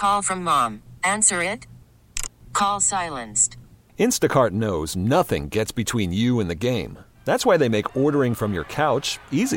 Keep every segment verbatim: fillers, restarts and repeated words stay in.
call from mom. Answer it. Call silenced. Instacart knows nothing gets between you and the game. That's why they make ordering from your couch easy.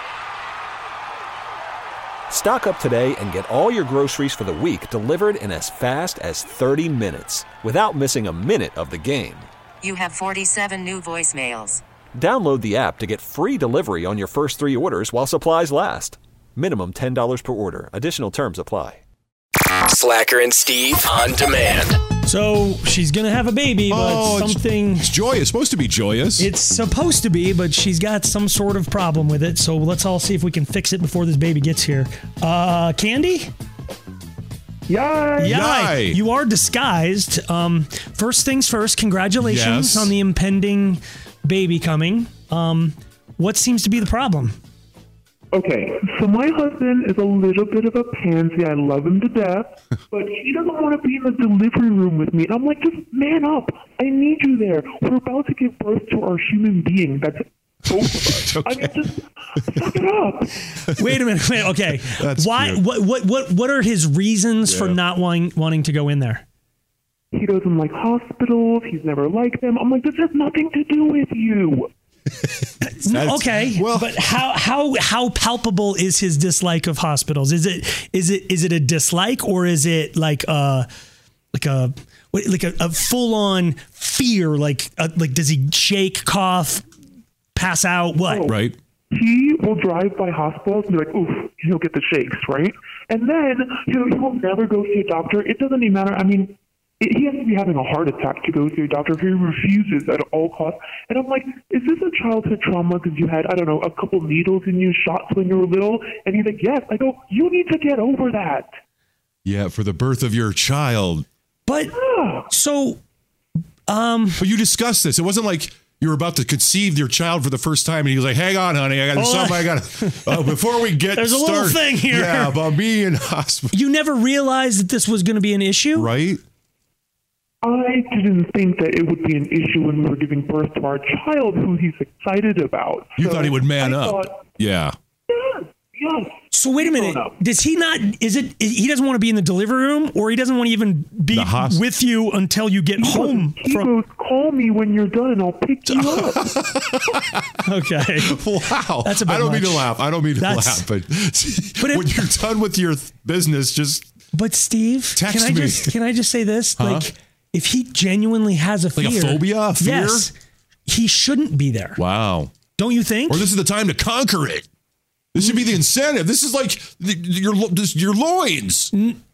Stock up today and get all your groceries for the week delivered in as fast as thirty minutes without missing a minute of the game. You have forty-seven new voicemails. Download the app to get free delivery on your first three orders while supplies last. Minimum ten dollars per order. Additional terms apply. Slacker and Steve on demand. So she's going to have a baby, but oh, something... It's, it's joyous. It's supposed to be joyous. It's supposed to be, but she's got some sort of problem with it. So let's all see if we can fix it before this baby gets here. Uh, Candy? Yay! Yay! You are disguised. Um, first things first, congratulations Yes. on the impending baby coming. Um, what seems to be the problem? Okay, so my husband is a little bit of a pansy. I love him to death, but he doesn't want to be in the delivery room with me. And I'm like, just man up. I need you there. We're about to give birth to our human being. That's both of us. Okay. I mean, just suck it up. Wait a minute. Wait, okay. That's Why? cute. What? What? What? What are his reasons for Yeah. not wanting wanting to go in there? He doesn't like hospitals. He's never liked them. I'm like, this has nothing to do with you. That's- Okay, well- but how how how palpable is his dislike of hospitals? Is it is it is it a dislike, or is it like a like a what- like a, a full on fear? Like uh, like does he shake, cough, pass out? What? Right. He will drive by hospitals and be like, oof, he'll get the shakes, right? And then he'll, he will never go see a doctor. It doesn't even matter. I mean, it, he has to be having a heart attack to go see a doctor. He refuses at all costs. And I'm like, is this a childhood trauma because you had, I don't know, a couple needles in you, shots when you were little? And he's like, yes. I go, you need to get over that. Yeah, for the birth of your child. But Yeah. so um But you discussed this. It wasn't like you were about to conceive your child for the first time, and he was like, "Hang on, honey, I got Oh, something. I got uh, before we get There's a little started." thing here. Yeah, about me in hospital, you never realized that this was going to be an issue, right? I didn't think that it would be an issue when we were giving birth to our child, who he's excited about. You So thought he would man I up. thought, Yeah. yes, yes. So wait a minute. No, no. Does he not? Is it? He doesn't want to be in the delivery room, or he doesn't want to even be The hosp- with you until you get home He from. goes, call me when you're done and I'll pick you up. Okay. Wow. That's a bit I don't mean to much. laugh. I don't mean to That's- laugh, but, But it- when you're done with your th- business, just But Steve, Text can I me. just can I just say this? Huh? Like, if he genuinely has a Like a fear, phobia, a fear? yes, he shouldn't be there. wow. Don't you think? Or this is the time to conquer it. This should be the incentive. This is like the, your lo- this, your loins.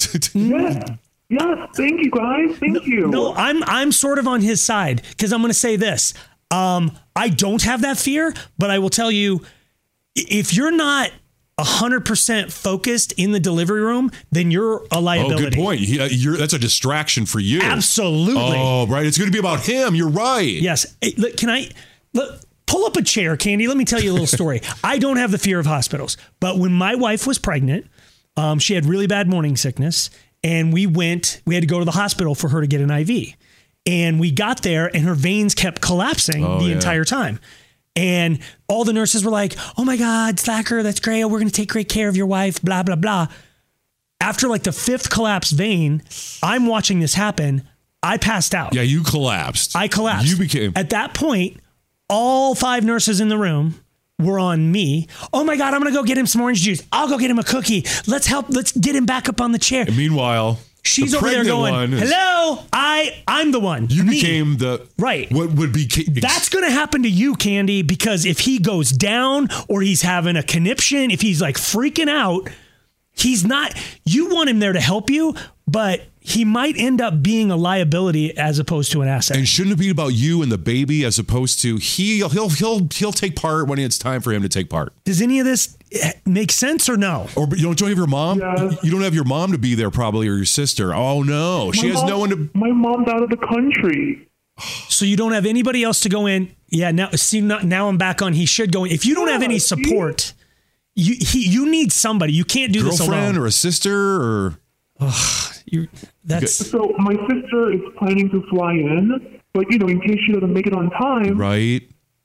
Yes. Yes. Thank you, guys. Thank you. No, I'm I'm sort of on his side because I'm going to say this. Um, I don't have that fear, but I will tell you, i- if you're not one hundred percent focused in the delivery room, then you're a Oh, liability. good point. He, uh, you're, that's a distraction for you. Absolutely. Oh, right. It's going to be about him. You're right. Yes. Hey, look, can I look, pull up a chair, Candy? Let me tell you a little story. I don't have the fear of hospitals, but when my wife was pregnant, um, she had really bad morning sickness, and we went. We had to go to the hospital for her to get an I V, and we got there, and her veins kept collapsing Oh, the yeah. entire time. And all the nurses were like, "Oh my God, Slacker, that's great. We're going to take great care of your wife." Blah blah blah. After like the fifth collapsed vein, I'm watching this happen. I passed out. Yeah, you collapsed. I collapsed. You became. At that point, all five nurses in the room were on me. Oh my God, I'm going to go get him some orange juice. I'll go get him a cookie. Let's help. Let's get him back up on the chair. And meanwhile, She's the over there pregnant going, one is- hello, I, I'm the one. You me. became the Right. What would be? That's going to happen to you, Candy, because if he goes down or he's having a conniption, if he's like freaking out, he's not, you want him there to help you, but he might end up being a liability as opposed to an asset. And shouldn't it be about you and the baby as opposed to he? He'll he'll he'll take part when it's time for him to take part. Does any of this make sense or no? Or you don't, don't you have your mom? Yeah. You don't have your mom to be there probably, or your sister. Oh no, she My has mom- no one to. My mom's out of the country. So you don't have anybody else to go in. Yeah. Now, see, now now I'm back on. He should go in. If you don't have any Yeah, see? support, you he, you need somebody. You can't do this Girlfriend alone. or a sister or You, that's So my sister is planning to fly in, but you know, in case she doesn't make it on time, right.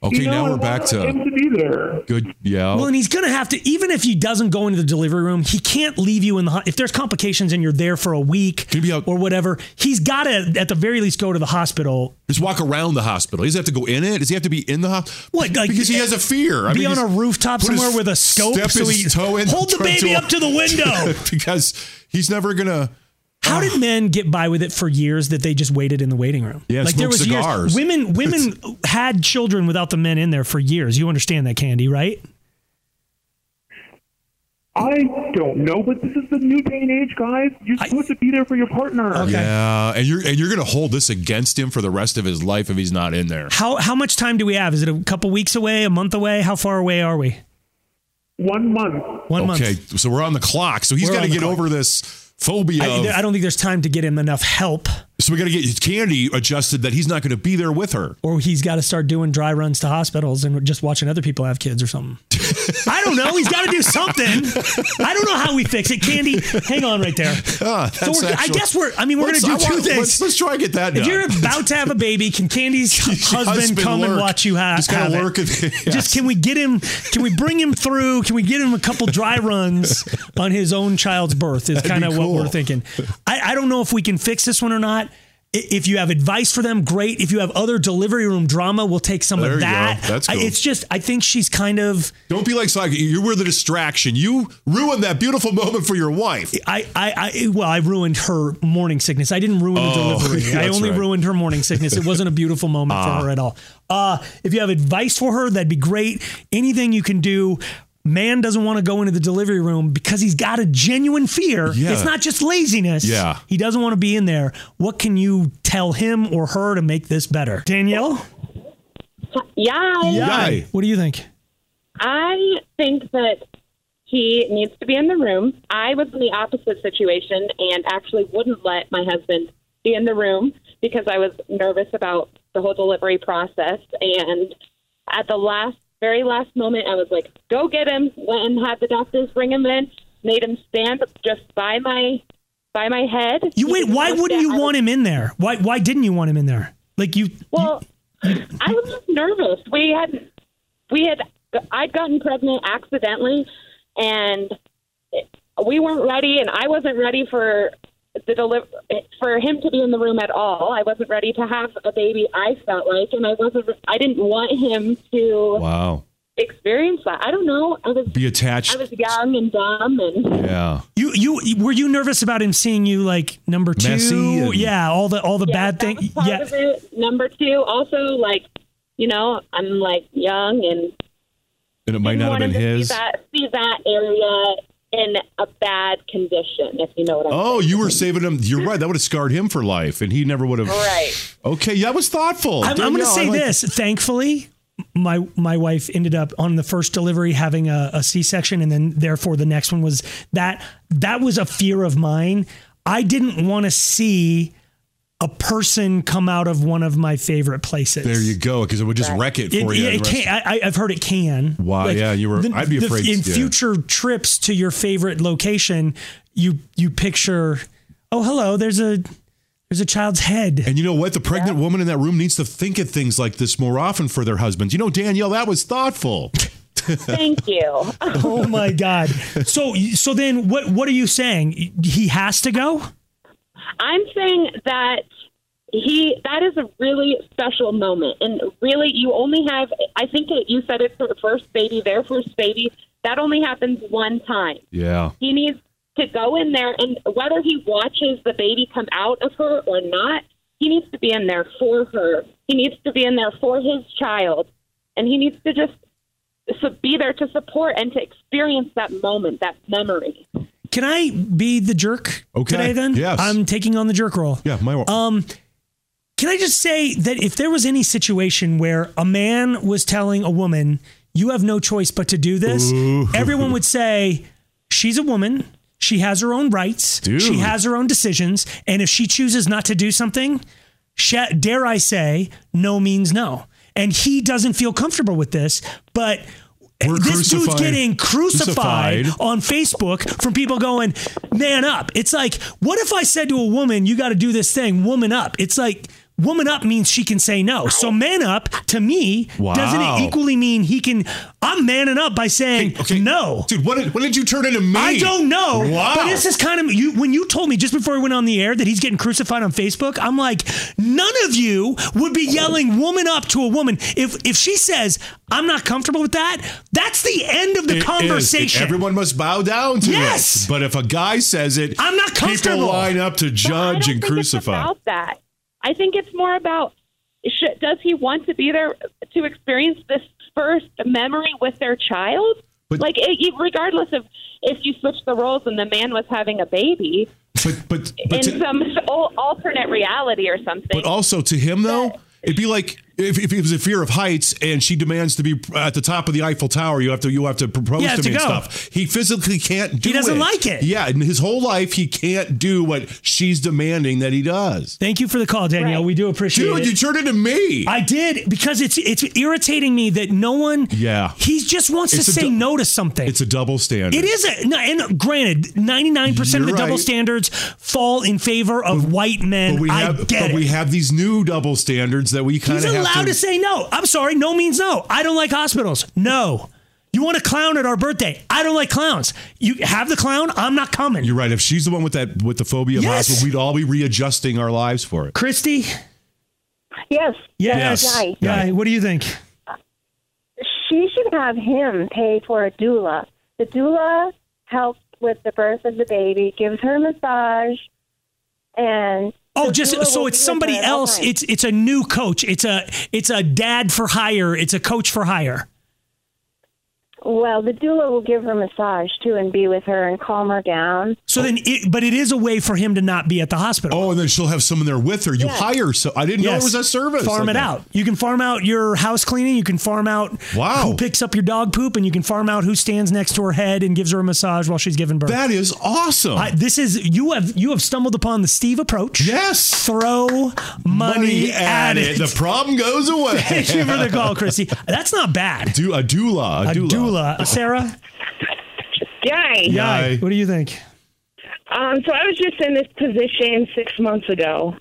Okay, you know, now I we're back want to him to be there. good. Yeah. Well, and he's going to have to, even if he doesn't go into the delivery room, he can't leave you in the, ho- if there's complications and you're there for a week Can he be out- or whatever, he's got to, at the very least, go to the hospital. Just walk around the hospital. He doesn't have to go in it. Does he have to be in the hospital? What, like, because he has a fear. I Be mean, on a he's- rooftop put his- somewhere with a scope step so his he toe in, hold the try baby to- up to the window. Because he's never going to. How did men get by with it for years that they just waited in the waiting room? Yeah, like there smoke was cigars. years. Women women had children without the men in there for years. You understand that, Candy, right? I don't know, but this is the new day and age, guys. You're I- supposed to be there for your partner. Okay. Yeah, and you're and you're going to hold this against him for the rest of his life if he's not in there. How how much time do we have? Is it a couple weeks away, a month away? How far away are we? One month. One Okay, month. so we're on the clock. So he's We're got to on the get clock. over this phobia. of, I, I don't think there's time to get him enough help, so we got to get Candy adjusted that he's not going to be there with her. or he's got to start doing dry runs to hospitals and just watching other people have kids or something. I don't know. He's got to do something. I don't know how we fix it. Candy, hang on right there. Ah, So that's we're, I actually- guess we're. I mean, we're going Let's- to I do two want- things. Let's, let's try and get that done. If you're about to have a baby, can Candy's husband, Husband come and lurk. watch you ha- Just have kinda it? lurk at- yes. Just can we get him? Can we bring him through? Can we get him a couple dry runs on his own child's birth? Is That'd kind be of cool. what we're thinking. I, I don't know if we can fix this one or not. I- If you have advice for them, great. If you have other delivery room drama, we'll take some There of you go. that. That's I- cool. It's just, I think she's kind of. Don't be like Sly. You were the distraction. You ruined that beautiful moment for your wife. I, I, I, well, I ruined her morning sickness. I didn't ruin the Oh, delivery. yeah, I that's only right. ruined her morning sickness. It wasn't a beautiful moment Ah. for her at all. Uh, if you have advice for her, that'd be great. Anything you can do. Man doesn't want to go into the delivery room because he's got a genuine fear. Yeah. It's not just laziness. Yeah. He doesn't want to be in there. What can you tell him or her to make this better? Danielle? Yeah. Yay. What do you think? I think that he needs to be in the room. I was in the opposite situation and actually wouldn't let my husband be in the room because I was nervous about the whole delivery process. And at the last, very last moment, I was like, go get him. Went and had the doctors bring him in, made him stand just by my by my head. You wait, why wouldn't you want him in there? Why why didn't you want him in there? Like you Well, I was just nervous. We had, we had, I'd gotten pregnant accidentally, and we weren't ready, and I wasn't ready for the deliver for him to be in the room at all. I wasn't ready to have a baby. I felt like, and I wasn't. I didn't want him to Wow. experience that. I don't know. I was Be attached. I was young and dumb, and Yeah. You you were you nervous about him seeing you like number two? Messy and- Yeah, all the all the yeah, bad that things. was part Yeah, of it. Number two, also like, you know, I'm like young and. And it might didn't not have want been him to his. See that, see that area in a bad condition, if you know what I'm Oh, saying. you were saving him. You're right. That would have scarred him for life, and he never would have. Right. Okay, that was thoughtful. I'm, I'm going to Danielle, say I like- this. Thankfully, my my wife ended up on the first delivery having a, a C-section, and then therefore the next one was that. That was a fear of mine. I didn't want to see a person come out of one of my favorite places. There you go, because it would just wreck it It, for you. it, it can. I, I've heard it can. Wow, yeah, you were- I'd be afraid, in yeah. future trips to your favorite location, you you picture, oh hello, there's a there's a child's head. And you know what? The pregnant woman in that room needs to think of things like this more often for their husbands. You know, Danielle, that was thoughtful. Thank you. Oh my God. So so then what what are you saying? He has to go? I'm saying that he that is a really special moment, and really you only have. I think it, you said it's their first baby, their first baby. That only happens one time. Yeah. He needs to go in there, and whether he watches the baby come out of her or not, he needs to be in there for her. He needs to be in there for his child, and he needs to just so be there to support and to experience that moment, that memory. Can I be the jerk Okay. today then? Yes. I'm taking on the jerk role. Yeah, my Um, can I just say that if there was any situation where a man was telling a woman, you have no choice but to do this, Ooh. everyone would say, she's a woman. She has her own rights. Dude. She has her own decisions. And if she chooses not to do something, sh- dare I say, no means no. And he doesn't feel comfortable with this, but We're this dude's crucified- getting crucified, crucified. on Facebook from people going, man up. It's like, what if I said to a woman, you got to do this thing, woman up? It's like, woman up means she can say no. So man up to me Wow. doesn't it equally mean he can? I'm manning up by saying Okay, no. dude. What did, what did you turn into me? I don't know. Wow. But this is kind of you when you told me just before we went on the air that he's getting crucified on Facebook. I'm like, none of you would be yelling "woman up" to a woman if if she says I'm not comfortable with that. That's the end of the It conversation. is. Everyone must bow down to Yes. it. But if a guy says it, I'm not comfortable. people line up to But I judge don't and think crucify. It's about that. I think it's more about should, does he want to be there to experience this first memory with their child? But- like, it, regardless of if you switch the roles and the man was having a baby But but but, in to, some al- alternate reality or something. but also to him though, it'd be like if, if it was a fear of heights and she demands to be at the top of the Eiffel Tower, you have to you have to propose You have to me to and go. stuff. He physically can't do it. He doesn't like it. Yeah, in his whole life he can't do what she's demanding that he does. Thank you for the call, Danielle. Right. We do appreciate Dude, it. you turned into me. I did because it's it's irritating me that no one. Yeah. He just wants It's to a say du- no to something. It's a double standard. It is a no, and granted, ninety-nine percent of the You're double right. standards fall in favor of white men. But we have, I get but it. we have these new double standards that we kind He's of have allowed to, to say no. I'm sorry, no means no. I don't like hospitals. No. You want a clown at our birthday? I don't like clowns. You have the clown. I'm not coming. You're right. If she's the one with that with the phobia of Yes. hospital, we'd all be readjusting our lives for it. Christy. Yes. Yes. Right. Yeah. What do you think? She should have him pay for a doula. The doula helps with the birth of the baby, gives her a massage, and Oh, the just doula so will it's be with somebody her at all else. times. It's it's a new coach. It's a it's a dad for hire. It's a coach for hire. Well, the doula will give her massage too and be with her and calm her down. So then, it, but it is a way for him to not be at the hospital. Oh, and then she'll have someone there with her. You Yes. hire. So I didn't know Yes. it was a service. Farm like it that. out. You can farm out your house cleaning. You can farm out Wow. who picks up your dog poop, and you can farm out who stands next to her head and gives her a massage while she's giving birth. That is awesome. I, this is you have you have stumbled upon the Steve approach. yes. Throw money, at it. The problem goes away. Thank you for the call, Chrissy. That's not bad. Do a doula. A, A doula. doula. Sarah? Yay. Yay. What do you think? Um, so I was just in this position six months ago,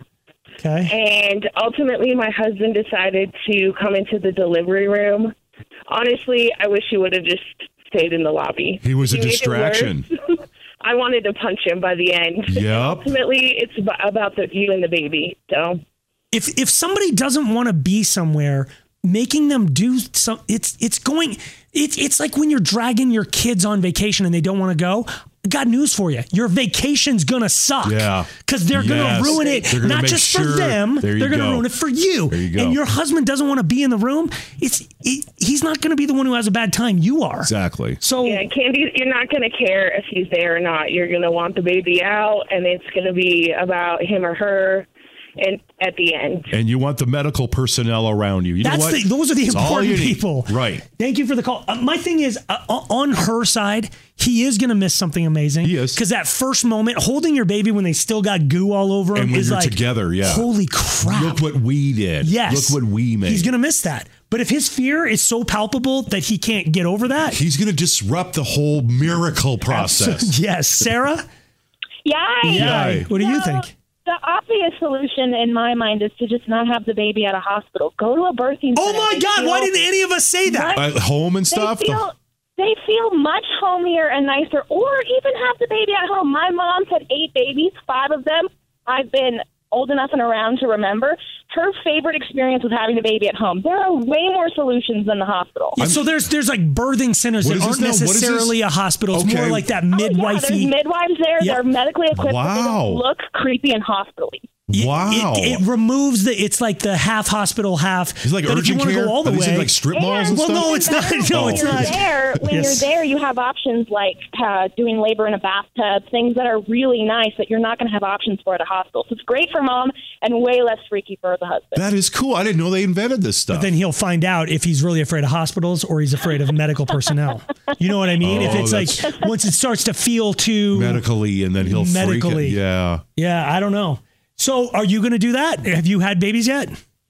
Okay. and ultimately my husband decided to come into the delivery room. Honestly, I wish he would have just stayed in the lobby. He was a made it distraction. worse. I wanted to punch him by the end. Yep. Ultimately, it's ab- about the, you and the baby. So If if somebody doesn't want to be somewhere, making them do some it's it's going it's it's like when you're dragging your kids on vacation and they don't want to go. I got news for you. Your vacation's gonna suck. Yeah. Because they're gonna Yes. ruin it, They're gonna not make just sure- for them. There you They're gonna go. ruin it for you. There you go. And your husband doesn't want to be in the room. It's it, he's not gonna be the one who has a bad time. You are. Exactly. So yeah, Candy, you're not going to care if he's there or not. You're going to want the baby out, and it's going to be about him or her. And at the end, And you want the medical personnel around you. You know That's what? the, those are the It's all important you need. people. Right. Thank you for the call. Uh, my thing is, uh, on her side, he is going to miss something amazing. He is. Because that first moment, holding your baby when they still got goo all over him And when is you're like, together, yeah. holy crap. Look what we did. Yes. Look what we made. He's going to miss that. But if his fear is so palpable that he can't get over that. He's going to disrupt the whole miracle process. Yes. Sarah? Yay! Yay. What do you think? The obvious solution in my mind is to just not have the baby at a hospital. Go to a birthing Oh center. my They God. feel- Why didn't any of us say that? At home and They stuff. The- feel, they feel much homier and nicer, or even have the baby at home. My mom's had eight babies, five of them I've been old enough and around to remember. Her favorite experience was having a baby at home. There are way more solutions than the hospital. Yeah, so there's there's like birthing centers What that is aren't this now? What is necessarily this? a hospital. It's Okay. more like that Oh, yeah, midwifey. there's midwives there. Yeah. They're medically equipped, but they Wow. don't look creepy and hospitally. It- Wow. It, it removes the. It's like the half hospital, half. It's like but if you urgent want to care. go all the Are these way, like strip malls and well, stuff? no, it's not. No, when it's you're not. there, when Yes. you're there, you have options like uh, doing labor in a bathtub, things that are really nice that you're not going to have options for at a hospital. So it's great for mom and way less freaky for the husband. That is cool. I didn't know they invented this stuff. But then he'll find out if he's really afraid of hospitals or he's afraid of medical personnel. You know what I mean? if Oh, it's like once it starts to feel too medically, and then he'll medically. freak it. Yeah. Yeah, I don't know. So are you going to do that? Have you had babies yet?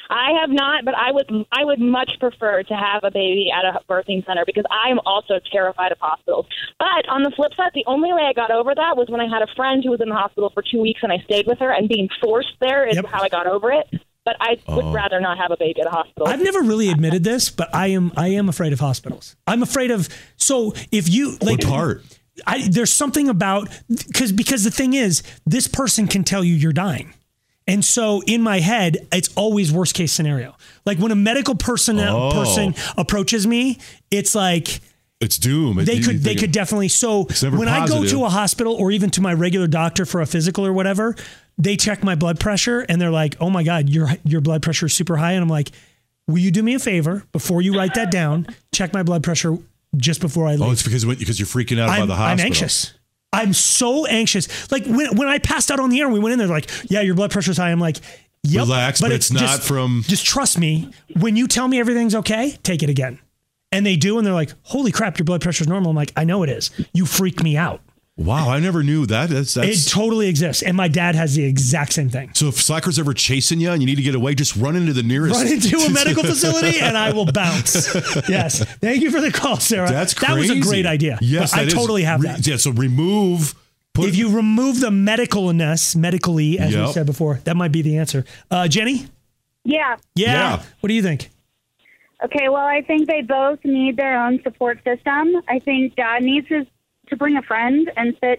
I have not, but I would I would much prefer to have a baby at a birthing center because I am also terrified of hospitals. But on the flip side, the only way I got over that was when I had a friend who was in the hospital for two weeks and I stayed with her, and being forced there is Yep. how I got over it. But I would Oh. rather not have a baby at a hospital. I've never really admitted this, but I am I am afraid of hospitals. I'm afraid of so if you like What part? I, there's something about because because the thing is this person can tell you you're dying. And so in my head, it's always worst case scenario. Like when a medical person Oh. person approaches me, it's like It's doom. they You- could you they think could it- definitely so It's never when I go positive. to a hospital or even to my regular doctor for a physical or whatever, they check my blood pressure and they're like, "Oh my God, your your blood pressure is super high." And I'm like, "Will you do me a favor before you write that down? Check my blood pressure just before I leave." Oh, it's because when- because you're freaking out I'm, about the hospital. I'm anxious. I'm so anxious. Like when when I passed out on the air and we went in there, like, "Yeah, your blood pressure's high." I'm like, "Yep." Relax, but it's not just, from- Just trust me. When you tell me everything's okay, take it again. And they do, and they're like, "Holy crap, your blood pressure's normal." I'm like, "I know it is. You freak me out." Wow, I never knew that. That's, that's It totally exists. And my dad has the exact same thing. so if Slacker's ever chasing you and you need to get away, just run into the nearest. Run into a medical facility and I will bounce. Yes. Thank you for the call, Sarah. That's That was a crazy. great idea. Yes, But I that is. totally have Re- that. Yeah, so remove. Put, If you remove the medicalness, medically, as we Yep. said before, that might be the answer. Uh, Jenny? Yeah. Yeah. Yeah. What do you think? Okay, well, I think they both need their own support system. I think dad needs his, to bring a friend and sit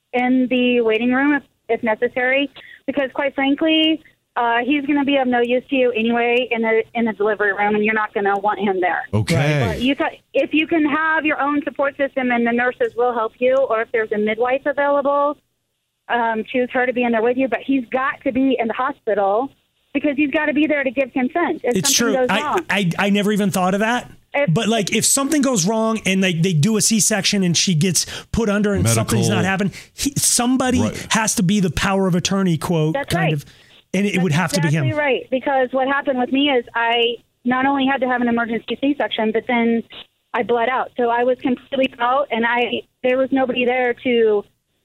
in the waiting room if, if necessary, because quite frankly, uh, he's going to be of no use to you anyway in the in the delivery room, and you're not going to want him there. okay. But you ca- if you can have your own support system and the nurses will help you, or if there's a midwife available, um, choose her to be in there with you. But he's got to be in the hospital because he's got to be there to give consent if It's something true. goes I, wrong. I I never even thought of that. If- But like if something goes wrong and they, they do a C-section and she gets put under and Medical. something's not happening, he, somebody Right. has to be the power of attorney quote That's kind right. of, and it would have That's to be exactly him. right, because what happened with me is I not only had to have an emergency C-section, but then I bled out. So I was completely out, and I there was nobody there to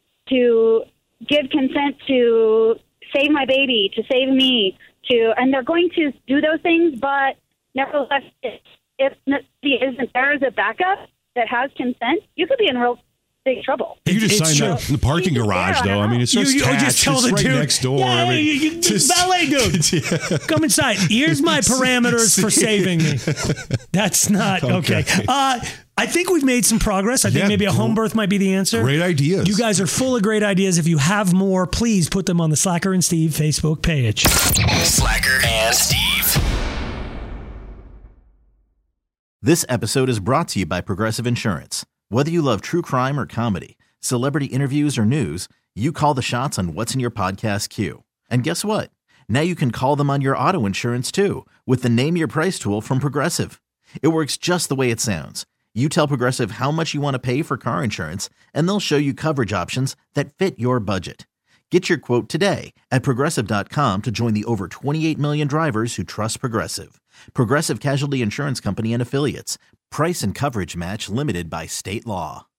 to give consent to save my baby, to save me, to and they're going to do those things, but nevertheless, if nobody isn't there as a backup that has consent, you could be in real big trouble. You just It's signed true. up in the parking Yeah, garage, I though. I know. mean, it's You, just you attached. just tell It's the right dude next door. Yeah, I mean, you, you, just- valet dude, Yeah. come inside. Here's my parameters for saving me. That's not okay. Okay. Uh, I think we've made some progress. I think Yeah, maybe a home gr- birth might be the answer. Great ideas. You guys are full of great ideas. If you have more, please put them on the Slacker and Steve Facebook page. Slacker and Steve. This episode is brought to you by Progressive Insurance. Whether you love true crime or comedy, celebrity interviews or news, you call the shots on what's in your podcast queue. And guess what? Now you can call them on your auto insurance too with the Name Your Price tool from Progressive. It works just the way it sounds. You tell Progressive how much you want to pay for car insurance, and they'll show you coverage options that fit your budget. Get your quote today at Progressive dot com to join the over twenty-eight million drivers who trust Progressive. Progressive Casualty Insurance Company and Affiliates. Price and coverage match limited by state law.